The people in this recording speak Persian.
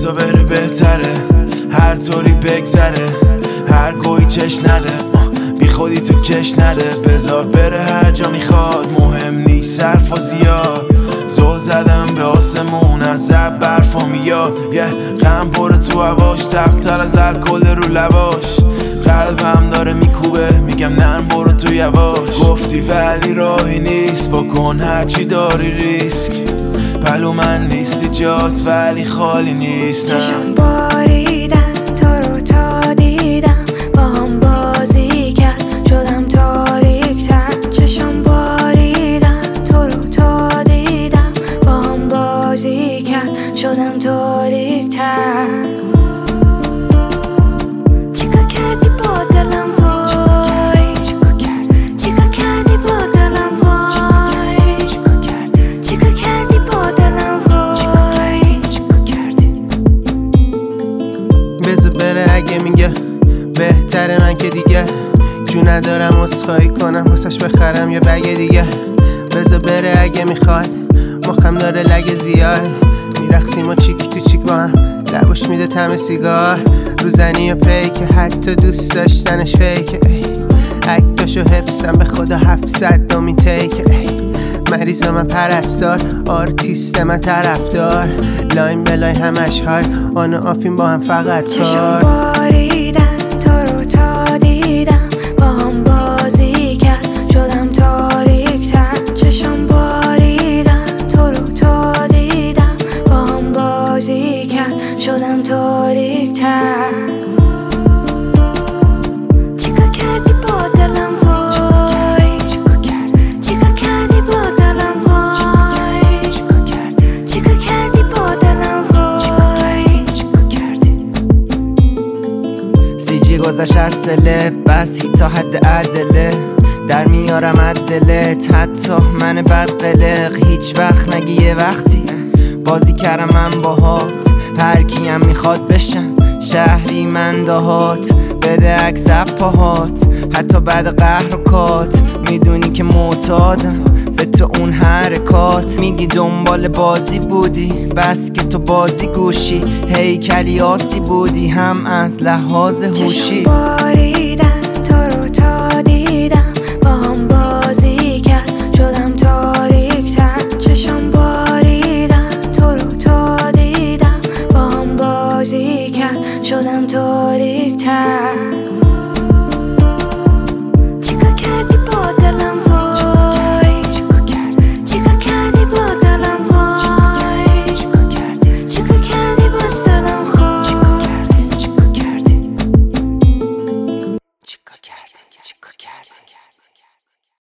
بذار بره بهتره، هر طوری بگذره، هر گویی چش نده، بی خودی تو کش نده. بذار بره هر جا میخواد، مهم نیست حرف و زیاد. زل زدم به آسمون از اب برفا میاد، غم پره تو هواش، تقتر از الکل رو لباش. قلبم داره میکوبه، میگم نه برو تو یواش. گفتی ولی راهی نیست، بکن هرچی داری ریسک. پلو من نیستی جاست ولی خالی نیست. چشم باریدن تو رو تا دیدم، با هم بازی کرد شدم تاریک‌تر. چشم باریدن تو رو تا دیدم، با هم بازی کرد شدم تاریک‌تر. چیکار کردی با دلم وای، چیکار کردی با دلم وای، چیکار کردی با دلم وای. بذار بره اگه میگه بهتره، من که دیگه جو ندارم عذرخواهی کنم واسش بخرم یه بگه دیگه. بذار بره اگه میخواد، مخم داره لگه زیاد. میرقصیم و چیک تو چیک با هم، لبوش میده طعم سیگار. روزنی و پیکه، حتی دوست داشتنش فیکه. اکتاشو حفظم به خدا 700 دومین تیکه. مریض من پرستار، آرتیست من طرفدار. لاین به لاین همش های، آن و آفین با هم فقط کار. چشم باریدن تو رو تا دیدم، با هم بازی کرد شدم تاریک‌تر. چشم باریدن تو رو تا دیدم، با هم بازی کرد شدم تاریک‌تر. چیکار کردی با دلم وای، چیکار کردی با دلم وای، چیکار کردی با دلم وای. سیجی گذشت از دله، بس تا حد عدله. در میارم عدلت، حتی من بد قلق. هیچ وقت نگی یه وقتی بازی کردم من باهات. هر کیم میخواد بشم شهری من دهات. بده عکس پاهات، حتی بعد قهر و کات. میدونی که معتادم به تو اون حرکات. میگی دنبال بازی بودی، بس که تو بازی گوشی. هیکلی آسی بودی هم از لحاظ هوشی.